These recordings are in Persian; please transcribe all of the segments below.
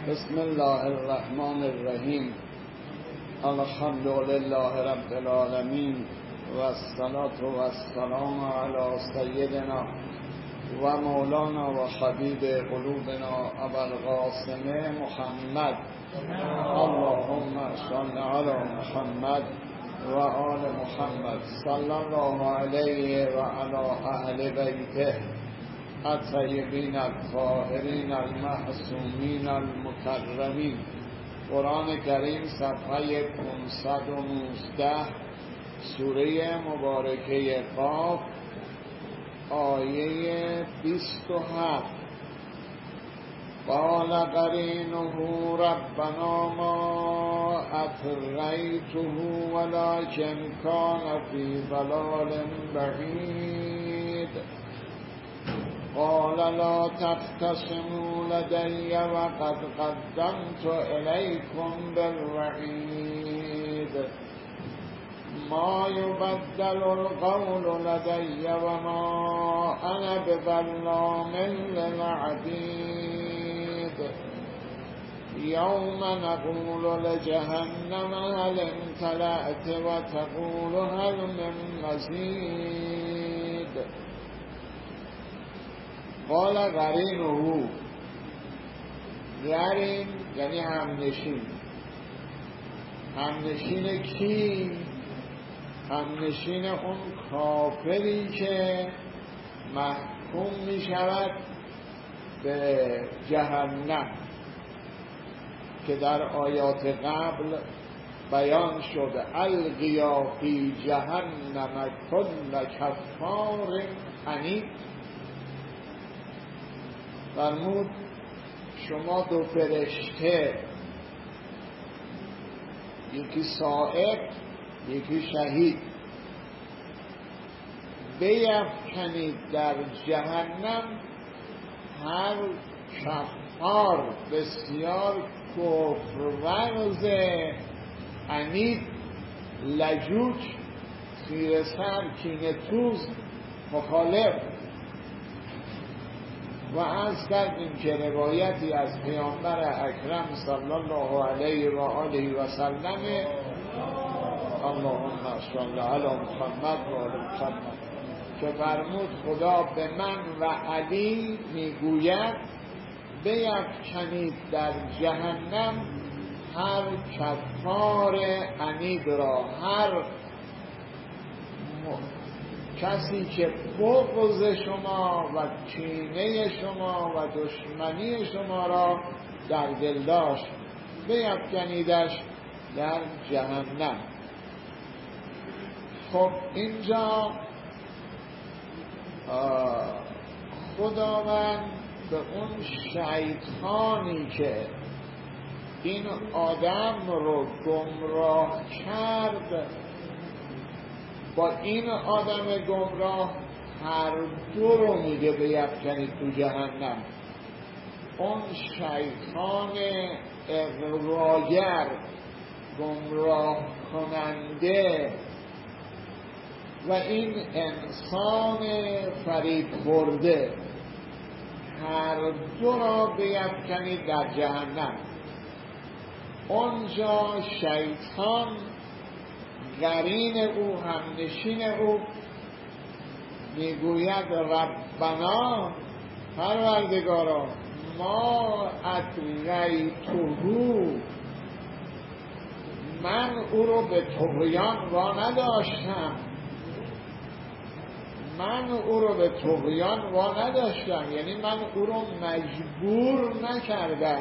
بسم الله الرحمن الرحیم. الحمد لله رب العالمین و الصلاة و السلام علی سیدنا و مولانا و حبیب قلوبنا ابوالقاسم محمد. اللهم صل علی محمد و آل محمد صلی الله علیه و علی اهل بیته الطیبین الطاهرین المعصومین المکرمین. قرآن کریم صفحه 519 سوره مبارکه قاف آیه 27. قال قرینه ربنا ما اطغیته ولکن کان فی ضلال بعید. قال لا تختصموا لدي وقد قدمت إليكم بالوعيد ما يبدل القول لدي وما أنا بظلام للعبيد. يوم نقول لجهنم هل امتلأت وتقول هل من مزيد. قال قرینه، قرین یعنی همنشین. همنشین کی؟ همنشین اون کافری که محکوم می شود به جهنم که در آیات قبل بیان شده القیا فی جهنم کل کفار عنید. فرمود شما دو فرشته، یکی سائق یکی شهید، بیفکنید در جهنم هر کفار بسیار کفرورز عنید، لجوج، خیره سر، کینه توز، مخالف. و عرض کردیم که روایتی از پیامبر اکرم صلی الله علیه و آله و سلم، اللهم صل علی محمد و آل محمد، که فرمود خدا به من و علی میگوید بیفکنید در جهنم هر کفار عنید را، هر کسی که بغض شما و کینه شما و دشمنی شما را در دل داشت، بیفکنیدش در جهنم. خب اینجا خداوند به اون شیطانی که این آدم رو گمراه کرد با این آدم گمراه هر دو رو میگه بیفکنید تو جهنم. اون شیطان اغواگر، گمراه کننده، و این انسان فریب خورده، هر دو را بیفکنید در جهنم. اونجا شیطان قرین او، همنشین او، میگوید ربنا، پروردگارا، ما اطغیته، من او رو به طغیان وا نداشتم، من او رو به طغیان وا نداشتم، یعنی من او رو مجبور نکردم،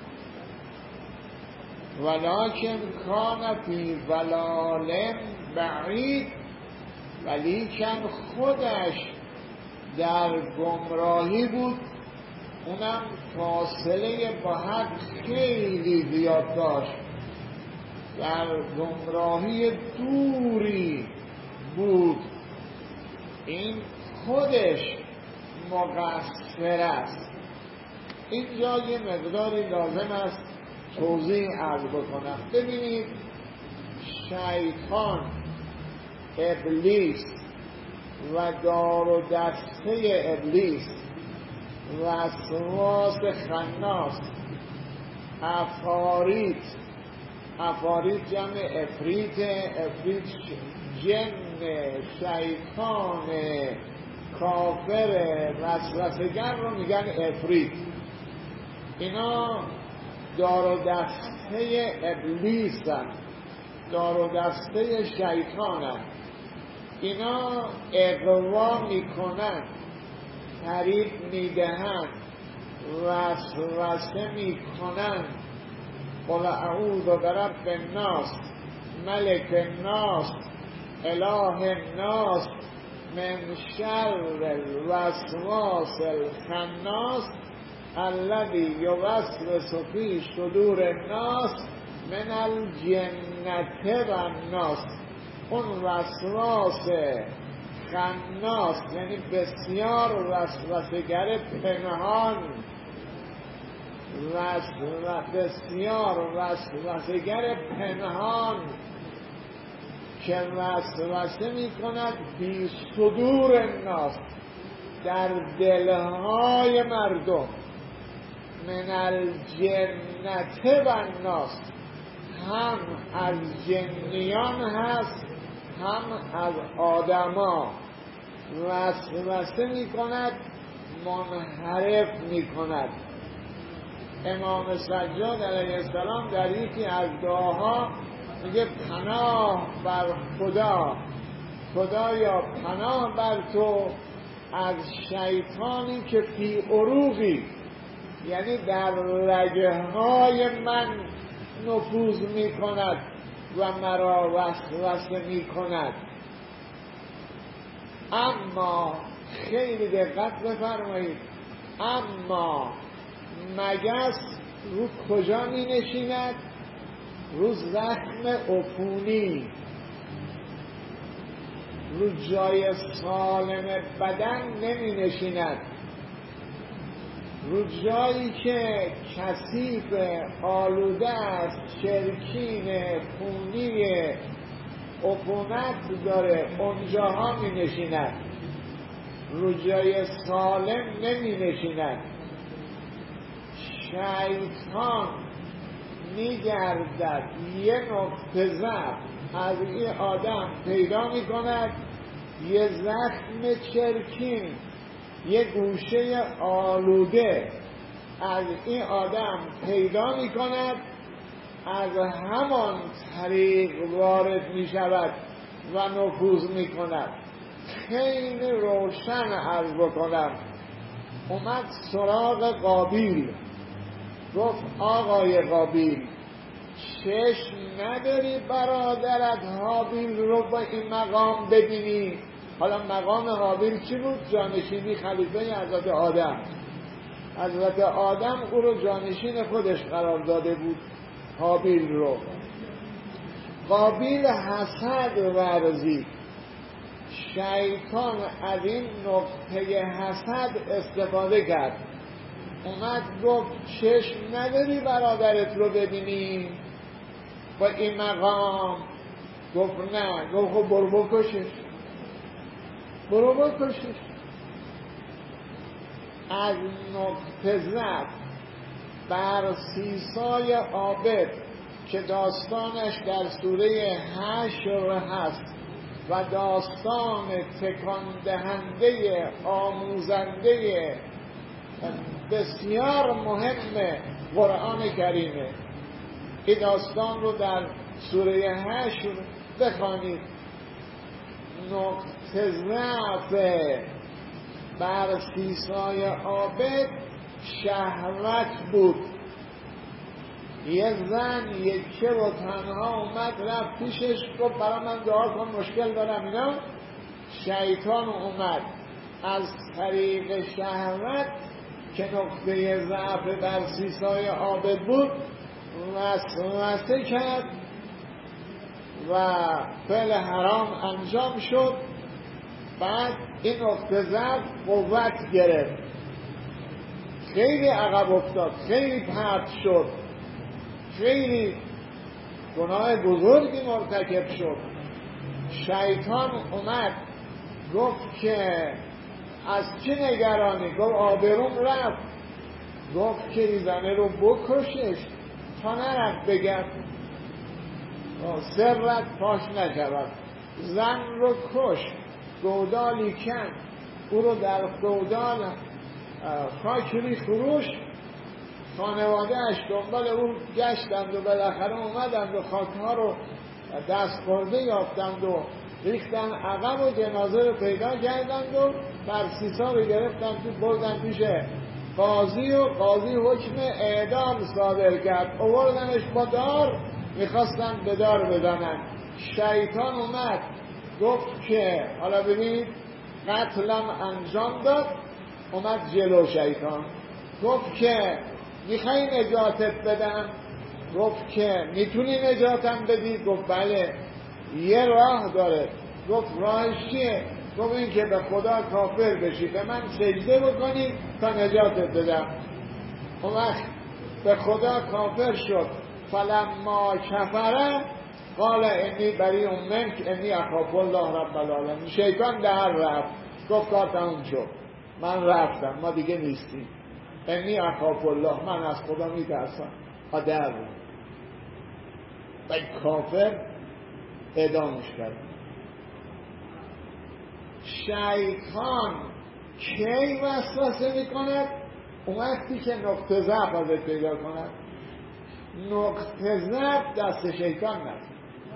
ولکن کان فی ضلال بعید، ولیکن خودش در گمراهی بود، اونم فاصله با حد خیلی زیاد داشت، در گمراهی دوری بود. این خودش مقصر است. اینجا یه مقداری لازم است توضیح عرض بکنم. ببینید شیطان، ابلیس و دار و دسته ابلیس، وسواس خناس، افاریت جمع افریت جن، شیطان، کافر، وسوسه‌گر رو میگن افریت. اینا دار و دسته ابلیسن، دار و دسته شیطانن. اینا اغوا میکنن، فریب میدهن، وسوسه میکنن. قل اعوذ برب الناس، ملک الناس، اله الناس، من شر الوسواس الخناس الذی یوسوس فی صدور الناس من الجنة والناس. اون وسواس خناس یعنی بسیار وسوسه‌گر پنهان، بسیار وسوسه‌گر پنهان که وسوسه میکند فی صدور الناس، در دلهای مردم. من الجنة والناس، هم از جنیان هست هم از آدما. وسوسه میکند، منحرف میکند. امام سجاد علیه السلام در یکی از دعاها میگه پناه بر خدا، خدایا پناه بر تو از شیطانی که فی عروقی، یعنی در رگهای من نفوذ میکند و مرا وسوسه میکند. اما خیلی دقت بفرمایید، اما مگس رو کجا می نشیند؟ رو زخم عفونی، رو جای سالم بدن نمی نشیند، رو جایی که کثیف، آلوده است، چرکین، خونی، عفونت داره، اونجاها می نشیند. رو جای سالم نمی نشیند. شیطان میگردد یه نقطه ضعف از این آدم پیدا میکند، یه زخم چرکین، یه گوشه آلوده از این آدم پیدا میکند، از همان طریق وارد میشود و نفوذ میکند. خیلی روشن عرض بکنم. اومد سراغ قابیل، گفت آقای قابیل، چشم نداری برادرت حابیل رو با این مقام ببینی؟ حالا مقام حابیل چی بود؟ جانشینی خلیفه حضرت آدم. حضرت آدم او رو جانشین خودش قرار داده بود، حابیل رو. قابیل حسد ورزید. شیطان از این نقطه حسد استفاده کرد. اومد گفت چشم نداری برادرت رو ببینی با این مقام؟ گفت نه. گفت خب برو بکشش، برو بکشش. از نقطه ضعف بر سیسای عابد که داستانش در سوره حشر هست و داستان تکان دهنده، آموزنده، بسیار مهم قرآن کریمه. این داستان رو در سوره حشر بخوانید. نقطه ضعف بر سیسای عابد شهوت بود. یه زن یکه و تنها اومد رفت پیشش، گفت برای من دعا کن مشکل دارم اینا. شیطان اومد از طریق شهوت که نقطه ضعف بر سیسای عابد بود وسوسه کرد و فعل حرام انجام شد. بعد این نقطه ضعف قوت گرفت، خیلی عقب افتاد، خیلی پرت شد، خیلی گناه بزرگی مرتکب شد. شیطان اومد گفت که از چی نگرانی؟ گفت آبروم رفت. گفت که این زنه رو بکشش. تا نرد بگرد سرت پاش نشود. زن رو کش، گودالی کن، او رو در گودال خاک ریخت. خانواده‌اش دنبال او گشتند و بالاخره اومدند و خاک‌ها رو دست خورده یافتند و ریختن عقب و جنازه رو پیدا کردند و فرسیسا رو گرفتند تو بردن پیش قاضی و قاضی حکم اعدام صادر کرد. آوردنش با دار، میخواستن به دار بزنن. شیطان اومد گفت که حالا ببینید قتلم انجام داد. اومد جلو شیطان گفت که میخوای نجاتت بدم؟ گفت که میتونی نجاتم بدی؟ گفت بله یه راه داره. گفت راهش چیه؟ گفت این که به خدا کافر بشی، به من سجده بکنی تا نجاتت بدم. اون وقت به خدا کافر شد. فلما کفر قال انی بریء منک انی اخاف الله رب العالمین. شیطان در رفت، گفت کار تموم شد، من رفتم، ما دیگه نیستیم. انی اخاف الله، من از خدا میترسم. در رفت و این کافر اعدامش کرد. شیطان کی وسوسه میکند؟ اون وقتی که نقطه ضعف ازت پیدا کند. نقطه ضعف دست شیطان نیست.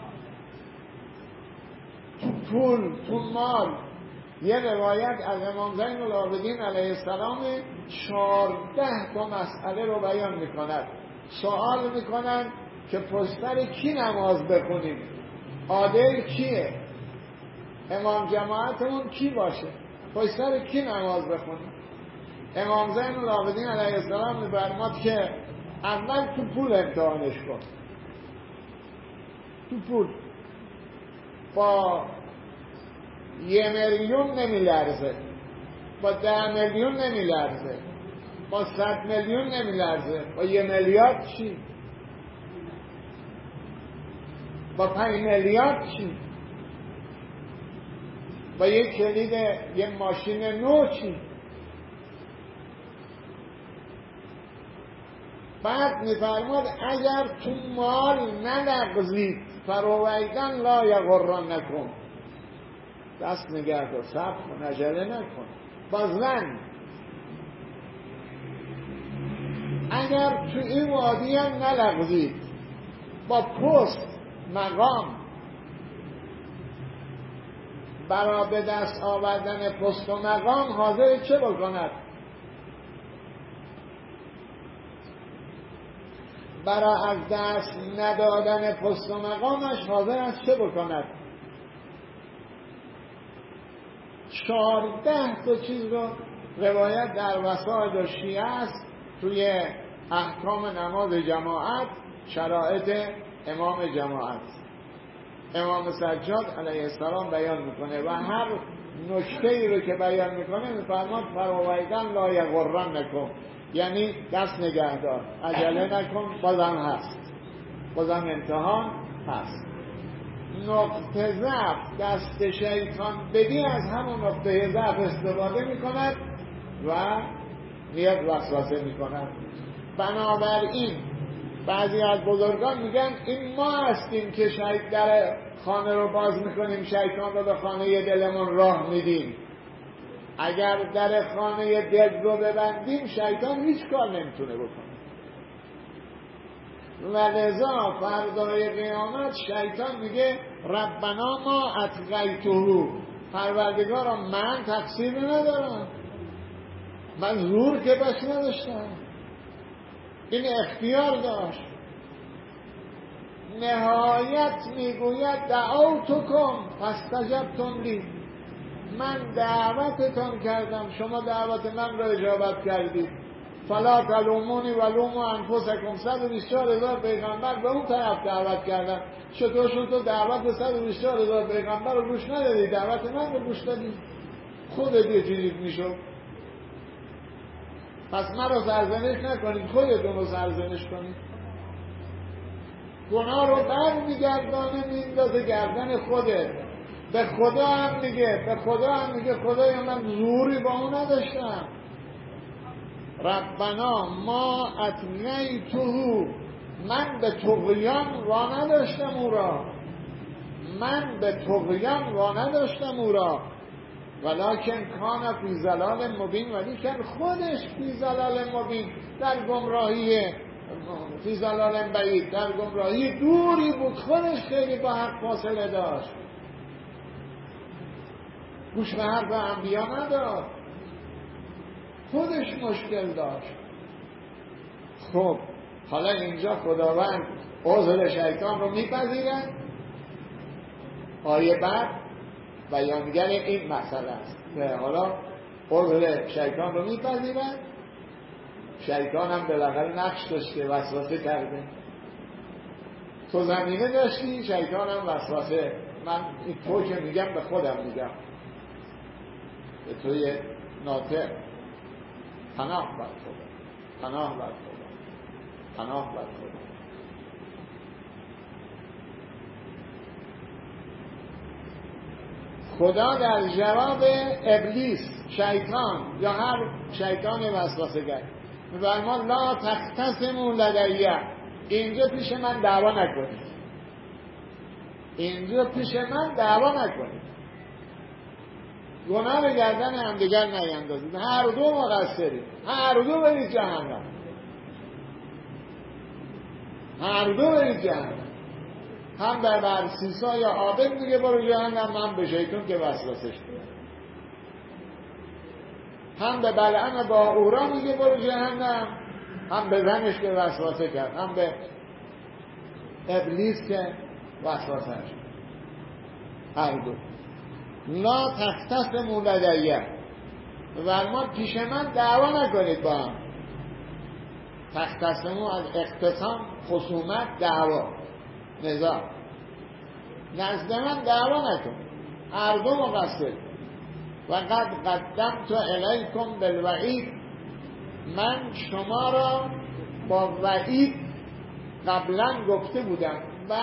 تو پول، تو مال. یه روایت از امام زین العابدین علیه السلام 14 تا مسئله رو بیان میکند. سوال میکنن که پشتر کی نماز بخونیم؟ عادل کیه؟ امام جماعتمون کی باشه؟ پشتر کی نماز بخونیم؟ امام زین العابدین علیه السلام میفرماد که اول تو پول امتحانش کن. تو پول با 1 میلیون نمیلرزه، با 10 میلیون نمیلرزه، با 100 میلیون نمیلرزه، با 1 میلیارد چی؟ با 5 میلیارد چی؟ با یک کلید یه ماشین نو چی؟ بعد میفرماد اگر تو مال نلغزید فرویدن لا یغرنکم، دست نگه دار، صبر کن، عجله نکن. با زن اگر تو این وادی هم نلغزید، با پست مقام برای به دست آوردن پست و مقام حاضر چه بکند؟ برای از دست ندادن پست و مقامش حاضر است چه بکند؟ 14 تا چیز رو روایت در وسائل شیعه است توی احکام نماز جماعت، شرایط امام جماعت. امام سجاد علیه السلام بیان میکنه و هر نکته ای رو که بیان میکنه میفرماد فرویدن لا یغرنکم، یعنی دست نگهدار، عجله نکن، بازم هست، بازم امتحان هست. نقطه ضعف دست شیطان بدی از همون نقطه ضعف استفاده میکند و میاد وسوسه میکند. بنابراین بعضی از بزرگان میگن این ما هستیم که در خانه رو باز میکنیم، شیطان رو به خانه دلمون راه میدیم. اگر در خانه دل رو ببندیم شیطان هیچ کار نمیتونه بکنه. و لذا فردای قیامت شیطان میگه ربنا ما اتقیته، پروردگارا من تقصیر ندارم، من زور که بس نداشتم، این اختیار داشت. نهایت میگوید دعوتکم فاستجبتم لی، من دعوتتان کردم، شما دعوت من را اجابت کردید. فلا تلومونی ولوموا انفسکم، 124,000 پیغمبر به اون طرف دعوت کردن، چطور شد تو دعوت 124,000 پیغمبر رو گوش ندادی، دعوت من رو گوش دادی؟ خودت یه چیزی میشد. پس من رو سرزنش نکنید، خودتون رو سرزنش کنید. گناه رو بر میگردانه میندازه گردن خودت. به خدا هم میگه خدایا من زوری با اون نداشتم. ربنا ما اتقیته، من به طغیان وا نداشتم او را ولکن کان فی ضلال مبین، ولی که خودش فی ضلال مبین، در گمراهی، فی ضلال بعید، در گمراهی دوری بود، خودش خیلی با حق فاصله داشت، گوش به حرف انبیا نداد، خودش مشکل داشت. خب حالا اینجا خداوند عذر شیطان رو میپذیره. آیه بعد بیانگر این مسئله است که حالا عذر شیطان رو میپذیره. شیطان هم بالاخره نقش داشته، وسوسه کرده. تو زمینه داشتی، شیطان هم وسوسه. من این تو که میگم به خودم میگم، به توی ناطق. پناه بر خدا، پناه بر خدا، پناه بر خدا. خدا در جواب ابلیس، شیطان یا هر شیطان وسوسه‌گر، میگه ما لا تختصموا لدی، اینجا پیش من دعوا نکنید، اینجا پیش من دعوا نکنید، گناه به گردن همدیگر نیندازید، هر دو مقصرید، هر دو برید جهنم، هر دو برید جهنم. هم به برسیسا یا عابد میگه برو جهنم، هم به شیطان که وسوسش کرد. هم به بلعم با اورا میگه برو جهنم، هم به زنش که وسوسه کرد، هم به ابلیس که وسوسه کرد. هر دو. لا تختصموا لدی، و ما پیش من دعوا نکنید با هم. تختصموا از اختصام، خصومت، دعوا، نزاع. نزد من دعوا نکنید، هر دو مقصر. و قد قدمت الیکم بالوعید، من شما را با وعید قبلا گفته بودم.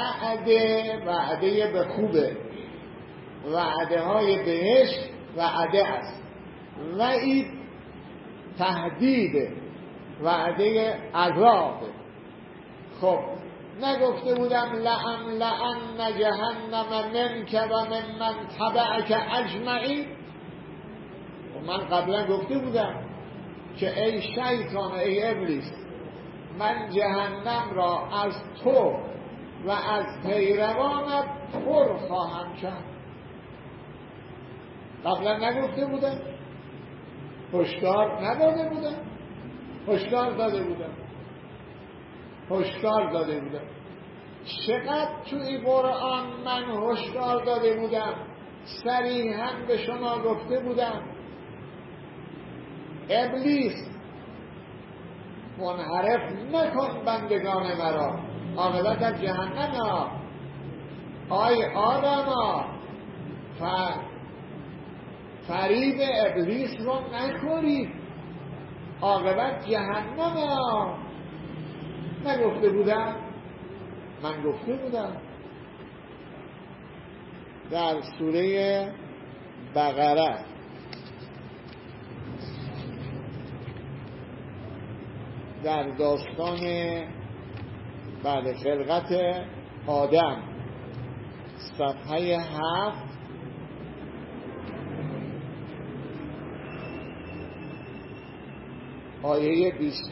وعده به خوبه، وعده های بهشت وعده است، وعید تهدیده، وعده عذابه. خب نگفته بودم لأن جهنم منک و ممن تبعک اجمعین؟ و من قبلا گفته بودم که ای شیطان، ای ابلیس، من جهنم را از تو و از پیروانت پر خواهم کرد. قبلا نگفته بودم؟ هشدار نداده بودم؟ هشدار داده بودم. چقدر توی قرآن من هشدار داده بودم، صریحاً به شما گفته بودم ابلیس منحرف نکن بندگان مرا، عاقبت از جهنم ها. آی آدم ها، فریب ابلیس رو نخورید، عاقبت جهنم ها. نگفته بودم؟ من گفته بودم. در سوره بقره در داستان بعد خلقت آدم، صفحه 7 آیه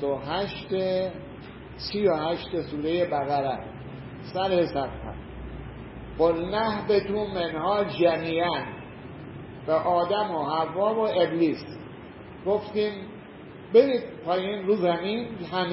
38 سوره بقره، سر صفحه. قلنا اهبطوا منها جمیعا، به آدم و حوا و ابلیس گفتیم برید پایین رو زمین،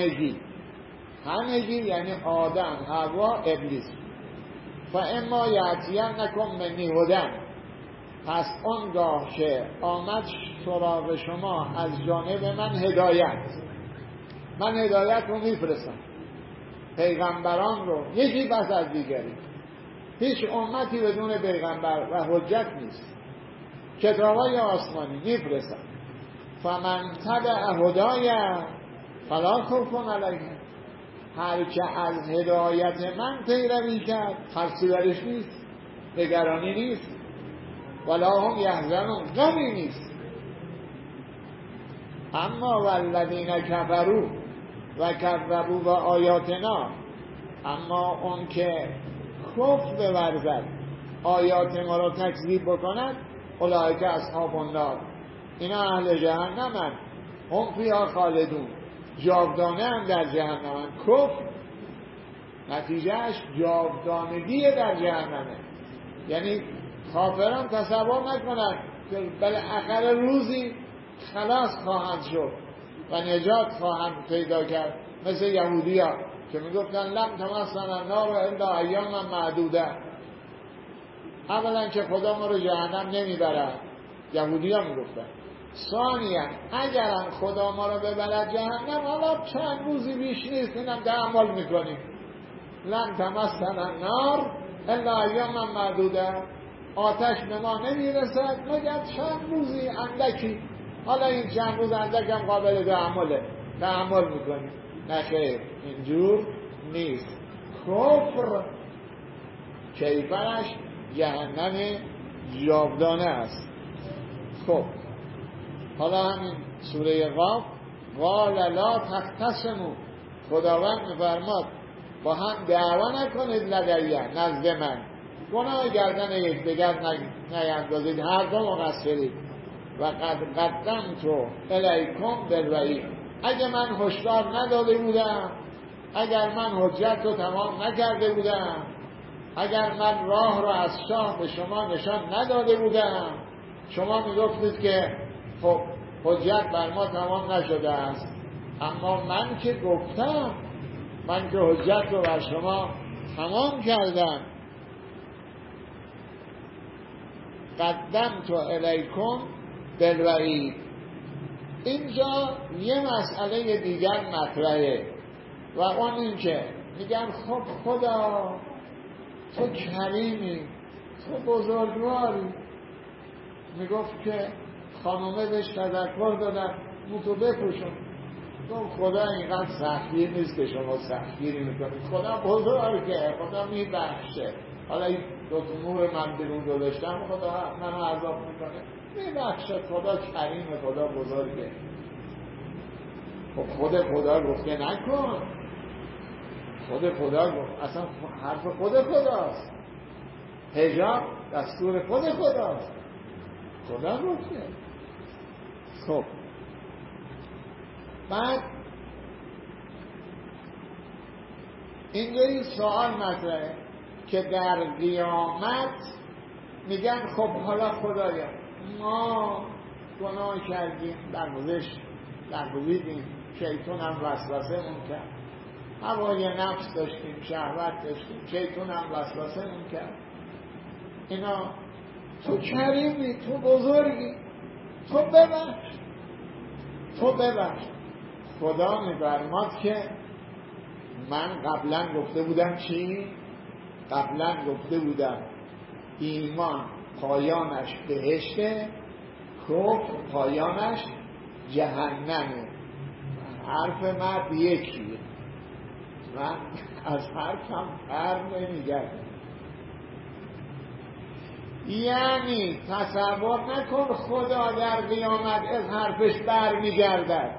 همگی یعنی آدم، حوا، ابلیس. فاما یأتینکم منی هدی، پس آنگاه که آمد سراغ شما از جانب من هدایت، من هدایت رو میفرستم، پیغمبران رو یکی پس از دیگری، هیچ امتی بدون پیغمبر و حجت نیست، کتابای آسمانی میفرستم. فمن تبع هدای فلا خوف علیهم، هر که از هدایت من پیروی کرد خرسی برش نیست، نگرانی نیست، ولا هم یحزنون، غمی نیست. اما والذین کفروا و کذبوا بآیاتنا اما اون که کفر بورزد، آیات ما را تکذیب بکند، اولئک اصحاب النار، اینا اهل جهنمند، هم فیها خالدون، جاودانه هم در جهنمند. کفر نتیجهش جاودانگی در جهنمه. یعنی کافران تصور نکنند که بالاخره روزی خلاص خواهند شد و نجات خواهند پیدا کرد، مثل یهودی ها که میگفتن لم تمسنا النار الا ایاما معدوده. اولا که خدا ما رو جهنم نمیبرد، یهودی ها میگفتن. ثانیا اگرم خدا ما رو ببرد جهنم، حالا چند روزی بیش نیست، اینم تحمل میکنیم. لم تمسنا النار الا ایاما معدوده، آتش به ما نمیرسد مگر چند روزی اندکی، حالا این چند روز اندک هم قابل تحمل میکنیم. نه خیر، اینجور نیست. کفر کیفرش جهنم جاودانه است. خب حالا همین سوره قاف، قال لا تختصموا، خداوند میفرماد با هم دعوا نکنید لدیه، نزد من، گناه گردن یکدیگر نیندازید، هر دو مقصرید. و قدمت الیکم بالوعید، اگه من هشدار نداده بودم، اگر من حجت رو تمام نکرده بودم، اگر من راه رو از شاه به شما نشان نداده بودم، شما میگفتید که خب حجت بر ما تمام نشده است. اما من که گفتم، من که حجت رو بر شما تمام کردم. قدمت الیکم بالوعید، اینجا یه مسئله دیگر مطرحه و اون این که میگن خب خدا تو کریمی، تو بزرگواری، میگفت که خانومه بهش تذکر دادن تو بپوشون، تو خدا اینقدر سختگیر نیست که شما سختگیری میکنید، خدا بزرگه، خدا میبخشه. حالا این دو نور من بیرون گذاشتم، خدا منو عذاب میکنه، میبخشه، خدا کریمه، خدا بزرگه. خب خود خدا گفته نکن، خود خدا گفت، اصلا حرف خود خداست، حجاب دستور خود خداست، خدا گفته. خب بعد اینجا این سوال مطرحه که در قیامت میگن خب حالا خدایا ما گناه کردیم، درگذشتیم، شیطان هم وسوسه‌مون کرد، هوای نفس داشتیم، شهوت داشتیم، شیطان هم وسوسه‌مون کرد، اینا تو کریمی، تو بزرگی، تو ببخش. خدا میفرماد که من قبلا گفته بودم چی؟ قبلا گفته بودم ایمان پایانش بهشته، کفر پایانش جهنمه. حرف مرد یکیه، من از حرفم پر نمیگردم. یعنی تصور نکن خدا در قیامت از حرفش بر میگردد،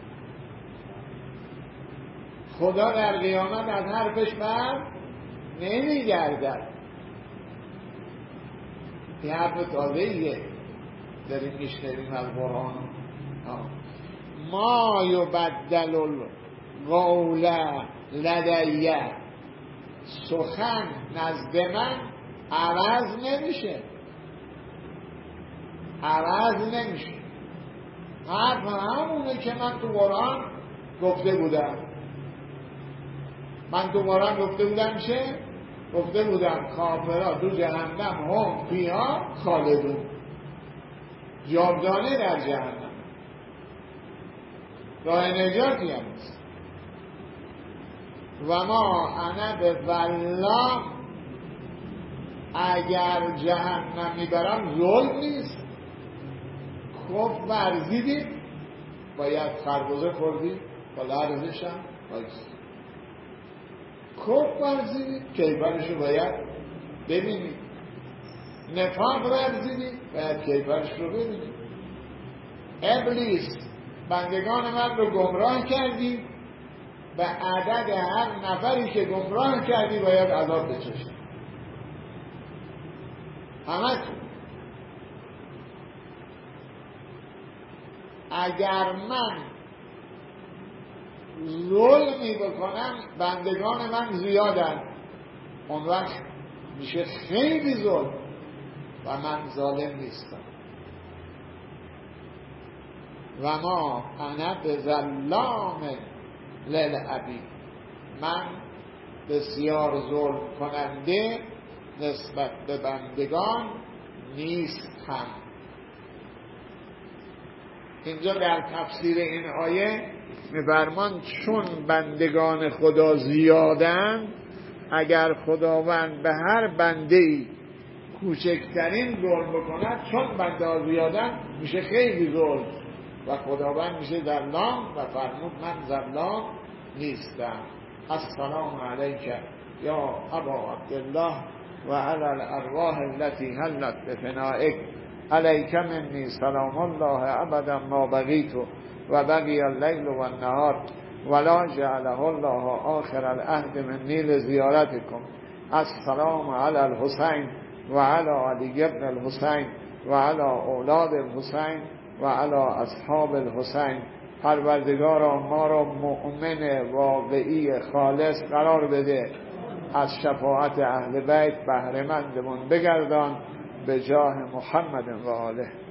خدا در قیامت از حرفش بر نمیگردد. این حرف تازه‌ایه داریم میشنویم از قرآن. ما یبدل القول لدیه، سخن نزد من عوض نمیشه. حرف همونه که من تو قرآن گفته بودم. من تو قرآن گفته بودم چه؟ گفته بودم کافرها تو جهنم هم فیها خالدون، جاودانه در جهنم، راه نجاتی هم نیست. و ما انا به والله، اگر جهنم میبرم ظلم نیست. کفر ورزیدید، باید خربزه خوردید با لرزش هم بایست. کفر ورزیدید، کیفرشو باید ببینید. نفاق ورزیدید، باید کیفرش رو ببینید. ابلیس بندگان من رو گمراه کردید، به عدد هر نفری که گمراه کردی باید عذاب بچشی. همتون. اگر من ظلمی بکنم بندگان من زیادن، اون وقت میشه خیلی ظلم و من ظالم نیستم. و ما انا بظلام للعبید، من بسیار ظلم کننده نسبت به بندگان نیستم. اینجا در تفسیر این آیه می‌فرمان چون بندگان خدا زیادن، اگر خداوند به هر بنده‌ای کوچکترین ظلم بکند، چون بنده ها زیادن میشه خیلی ظلم و خداوند میشه ظلام و فرمود من ظلام نیستم. السلام علیک یا ابا عبدالله و علی الارواح التي حلت بفنائک، علیک منی سلام الله ابدا ما بقیت و بقی اللیل و النهار ولا جعله الله آخر العهد منی لزیارتکم. السلام علی الحسین و علی علی ابن الحسین و علی اولاد الحسین و علی اصحاب الحسین. پروردگارا ما را مؤمن واقعی خالص قرار بده، از شفاعت اهل بیت بهره مندمون بگردان، به جاه محمد و آله.